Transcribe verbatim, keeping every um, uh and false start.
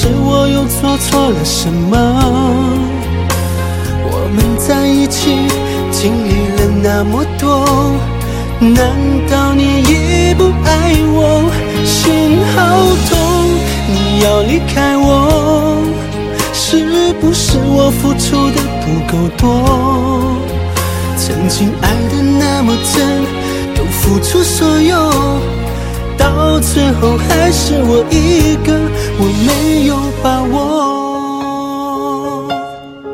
是我又做错了什么？我们在一起经历了那么多，难道你已不爱我？心好痛，你要离开我，是不是我付出的不够多？曾经爱的那么真，都付出所有，到最后还是我一个，我没有把握。